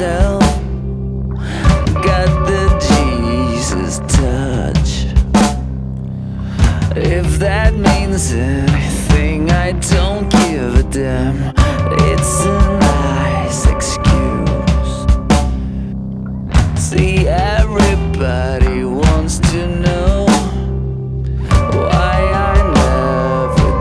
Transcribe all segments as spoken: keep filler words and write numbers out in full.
myself. Got the Jesus touch. If that means anything, I don't give a damn. It's a nice excuse. See, everybody wants to know why I never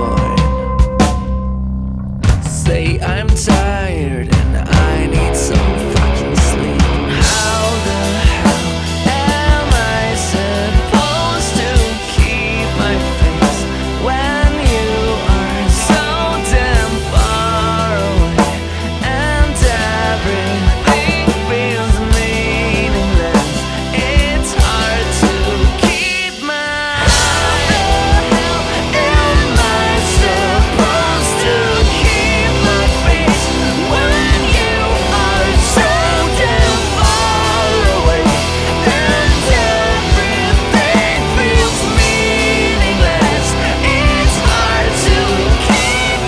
join. Say I'm tired and I need some fucking sleep. How the hell am I supposed to keep my face when you are so damn far away and everything feels meaningless? It's hard to keep my How the hell am I supposed to keep my face when you are so damn far away and everything feels meaningless? It's hard to keep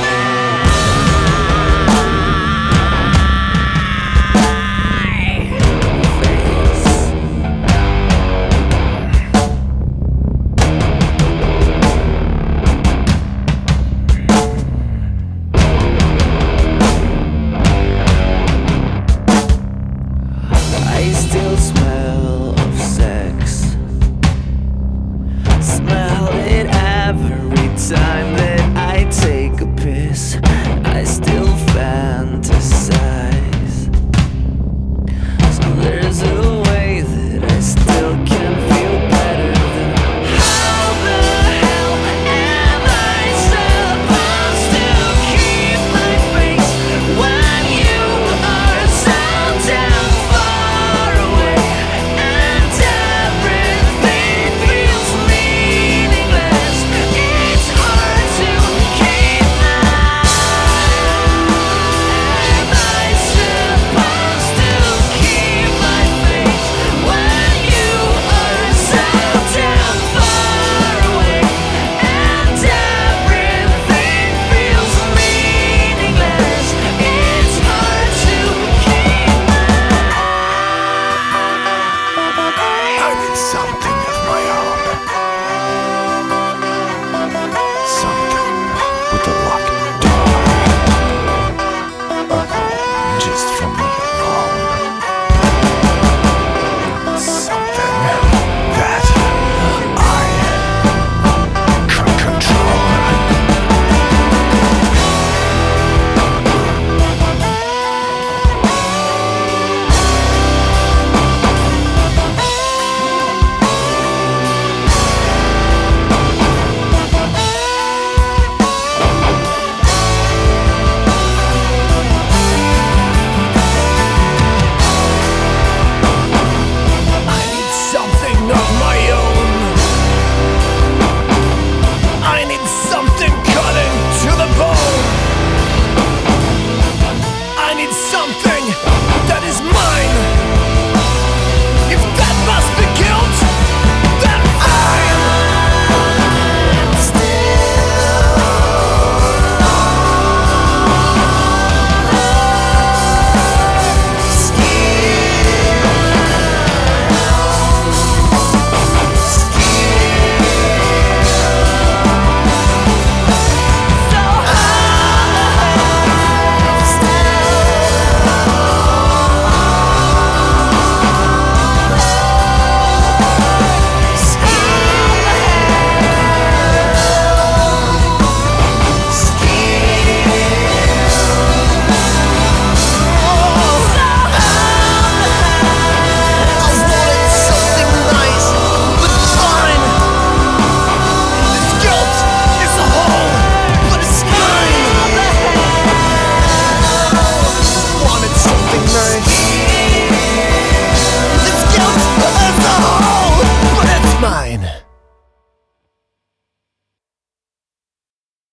I still smell of sex. Smell it every time